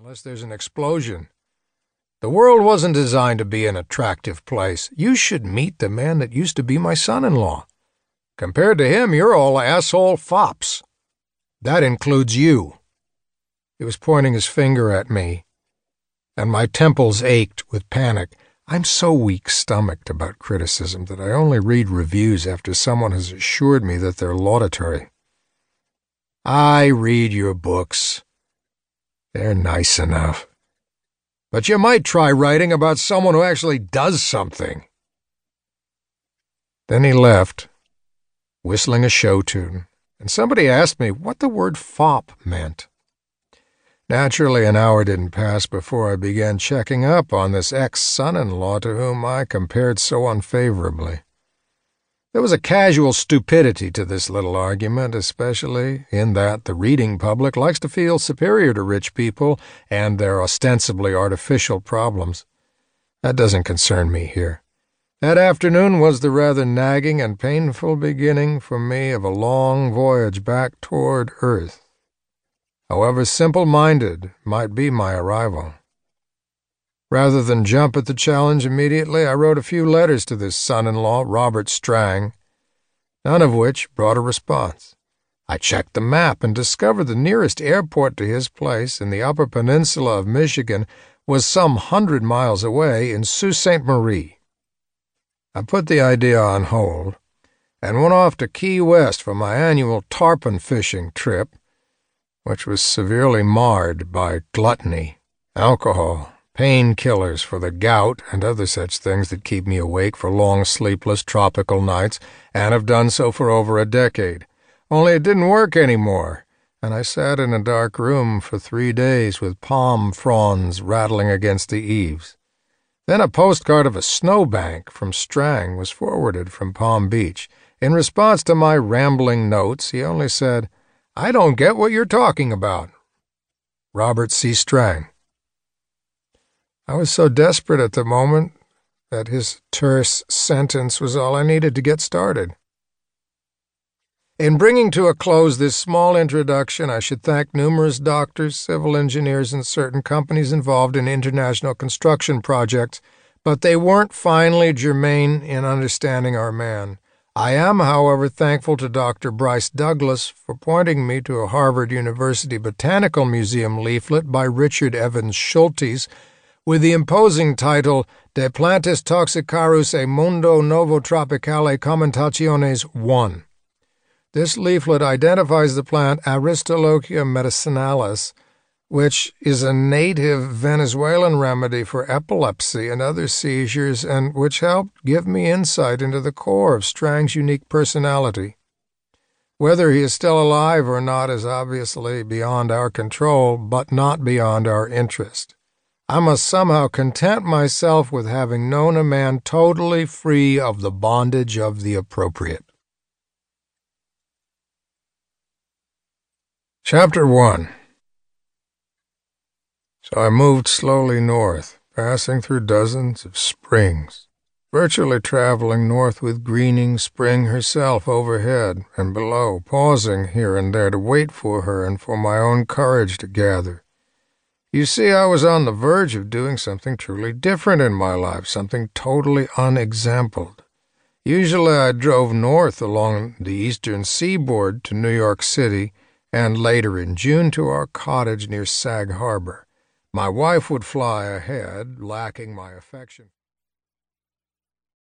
unless there's an explosion. The world wasn't designed to be an attractive place. You should meet the man that used to be my son-in-law. Compared to him, you're all asshole fops. That includes you." He was pointing his finger at me, and my temples ached with panic. I'm so weak-stomached about criticism that I only read reviews after someone has assured me that they're laudatory. I read your books. They're nice enough. But you might try writing about someone who actually does something. Then he left, whistling a show tune, and somebody asked me what the word fop meant. Naturally, an hour didn't pass before I began checking up on this ex-son-in-law to whom I compared so unfavorably. There was a casual stupidity to this little argument, especially in that the reading public likes to feel superior to rich people and their ostensibly artificial problems. That doesn't concern me here. That afternoon was the rather nagging and painful beginning for me of a long voyage back toward Earth, however simple-minded might be my arrival. Rather than jump at the challenge immediately, I wrote a few letters to this son-in-law, Robert Strang, none of which brought a response. I checked the map and discovered the nearest airport to his place in the Upper Peninsula of Michigan was some 100 miles away in Sault Ste. Marie. I put the idea on hold and went off to Key West for my annual tarpon fishing trip, which was severely marred by gluttony, alcohol, painkillers for the gout, and other such things that keep me awake for long, sleepless, tropical nights, and have done so for over a decade. Only it didn't work anymore, and I sat in a dark room for 3 days with palm fronds rattling against the eaves. Then a postcard of a snowbank from Strang was forwarded from Palm Beach. In response to my rambling notes, he only said, "I don't get what you're talking about. Robert C. Strang." I was so desperate at the moment that his terse sentence was all I needed to get started. In bringing to a close this small introduction, I should thank numerous doctors, civil engineers, and certain companies involved in international construction projects, but they weren't finally germane in understanding our man. I am, however, thankful to Dr. Bryce Douglas for pointing me to a Harvard University Botanical Museum leaflet by Richard Evans Schultes with the imposing title De Plantis Toxicarus e Mundo Novo Tropicale Commentationes 1. This leaflet identifies the plant Aristolochia medicinalis, which is a native Venezuelan remedy for epilepsy and other seizures, and which helped give me insight into the core of Strang's unique personality. Whether he is still alive or not is obviously beyond our control, but not beyond our interest. I must somehow content myself with having known a man totally free of the bondage of the appropriate. Chapter 1. So I moved slowly north, passing through dozens of springs, virtually traveling north with greening spring herself overhead and below, pausing here and there to wait for her and for my own courage to gather. You see, I was on the verge of doing something truly different in my life, something totally unexampled. Usually I drove north along the eastern seaboard to New York City, and later in June to our cottage near Sag Harbor. My wife would fly ahead, lacking my affection.